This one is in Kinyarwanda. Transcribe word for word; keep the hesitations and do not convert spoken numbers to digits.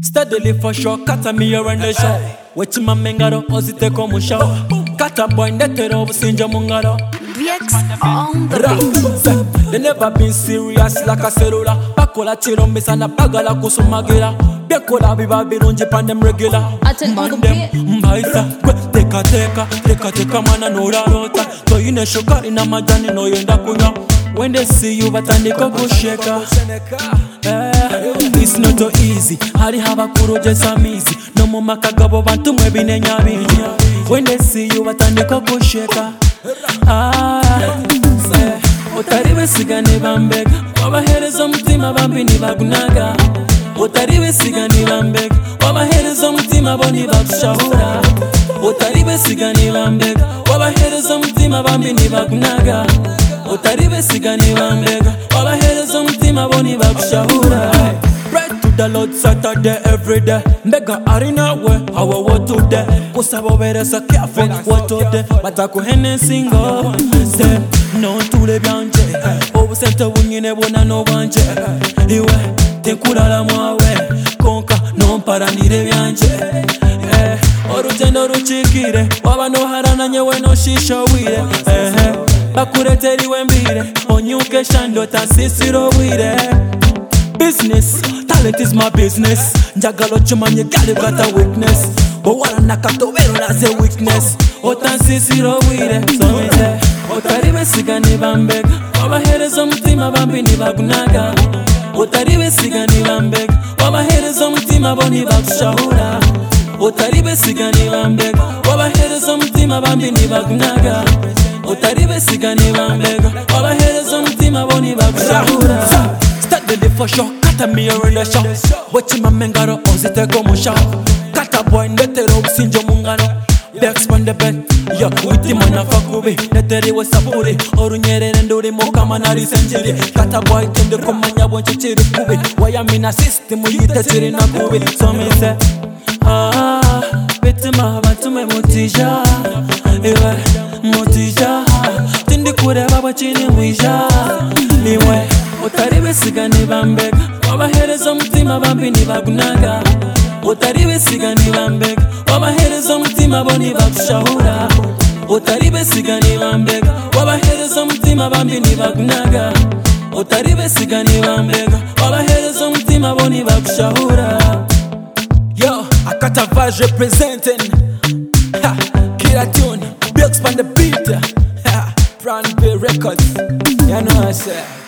Steadily for sure, kata me around the show. Wechi mamengaro, ozite komu show. Kata boy ndetero, sinja mungaro. B X on the beat. They never been serious like a cellular. Bakola chiro misana bagala kusumagira. Bekola biba birunji pandem regular. Mandem mbaisa kwe teka teka teka teka mana nora rota. So you ne shukari na majani no yenda kunya. When they see you batandika kusheka. It's not so easy. Hari haba kuro jesa mizi. No mo makagabo bantu mwebine nyabini. When they see you batandika kusheka. Ah, otariwe sigani bambega. Wabahereza umutima bambi nibagunaga. Otariwe sigani bambega. Wabahereza umutima bo nibagushahura. Otariwe sigani bambega. Wabahereza umutima bambi nibagunaga. Otariwe sigani bambega. Wabahereza umutima bo nibagushahura. Pray to the Lord Saturday every day. Mbega arina we hawa watu de. Kusabo veresa careful watu de. Batako hene singo de. No tule byanje. Obu sente wingine bona no banje. Iwe tenkurala mwawe. Konka no mparanire byanje. Eh, orugendo ruchikire. Waba no harana nyewe no shisho wire. Eh, bakureteri wembire. Onyuke shando tasisiro wire. Business, talent is my business. Njagalo chumanye gali got a weakness. But what an akato vero as a weakness. Otan sisiro wire. So me say, otariwe sigani bambega. Wabahereza umutima bambi nibagunaga. Otariwe sigani bambega. Wabahereza umutima bo nibagushahura. Otariwe sigani bambega. Wabahereza umutima bambi nibagunaga. Otariwe sigani bambega. Wabahereza umutima bo nibagushahura. Steadily for sure, kata me around the show. Wechi mamengaro, ozite komu show. Kata boy ndetero, sinjo mungano. Bex on the bed, yo, witi mana fakubi. Neteri we sapuri, oru nyerere nduri moka manari senjiri. Kata boy tende komanya bonche chiri kubi. Waya mina system uyite chiri na kubi. So me say, ah, biti mahabantu me mutija. Iwe, mutija. Tindi kure baba chini mwisha. Iwe, otariwe sigani bambega. Wabahereza umutima bambi nibagunaga. Otariwe sigani bambega. Wabahereza umutima bo nibagushahura. Otariwe sigani bambega. Wabahereza umutima bambi nibagunaga. Otariwe sigani bambega. Wabahereza umutima bo nibagushahura. Yo, Akata Vaz representing. Ha, Kira Tune, B X on the beat. Ha, Brand B Records. You know what I say.